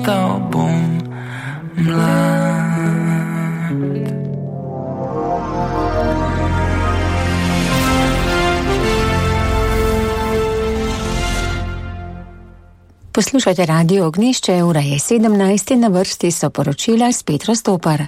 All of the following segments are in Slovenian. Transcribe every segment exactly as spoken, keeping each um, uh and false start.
ostal bom mlad. Poslušajte Radio Ognjišče, ura je sedemnajst in na vrsti so poročila s Petro Stopar.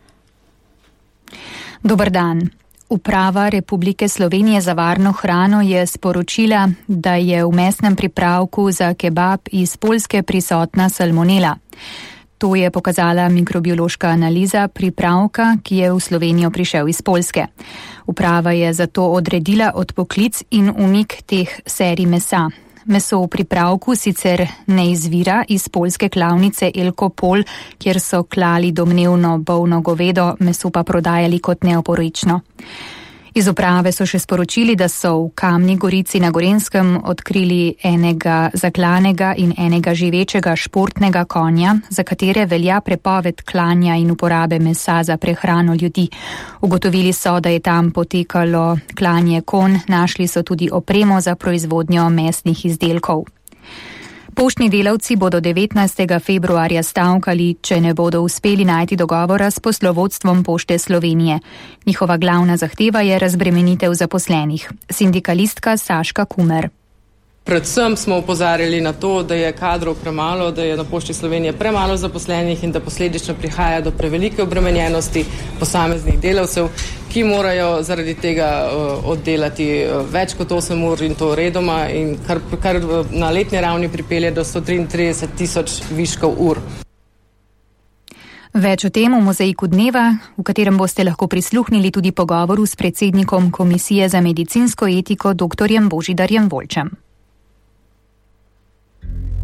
Dober dan. Uprava Republike Slovenije za varno hrano je sporočila, da je v mesnem pripravku za kebab iz Poljske prisotna salmonela. To je pokazala mikrobiološka analiza pripravka, ki je v Slovenijo prišel iz Poljske. Uprava je zato odredila odpoklic in umik teh serij mesa. Meso v pripravku sicer ne izvira iz poljske klavnice Elkopol, kjer so klali domnevno bolno govedo, meso pa prodajali kot neoporično. Iz uprave so še sporočili, da so v Kamni Gorici na Gorenjskem odkrili enega zaklanega in enega živečega športnega konja, za katere velja prepoved klanja in uporabe mesa za prehrano ljudi. Ugotovili so, da je tam potekalo klanje konj, našli so tudi opremo za proizvodnjo mesnih izdelkov. Poštni delavci bodo devetnajstega februarja stavkali, če ne bodo uspeli najti dogovora s poslovodstvom Pošte Slovenije. Njihova glavna zahteva je razbremenitev zaposlenih. Sindikalistka Saška Kumer. Predvsem smo opozarjali na to, da je kadrov premalo, da je na Pošti Slovenije premalo zaposlenih in da posledično prihaja do prevelike obremenjenosti posameznih delavcev, ki morajo zaradi tega uh, oddelati uh, več kot osem ur in to redoma in kar, kar na letni ravni pripelje do sto triintrideset tisoč viškov ur. Več o tem v mozaiku dneva, v katerem boste lahko prisluhnili tudi pogovoru s predsednikom Komisije za medicinsko etiko dr. Božidarjem Volčem.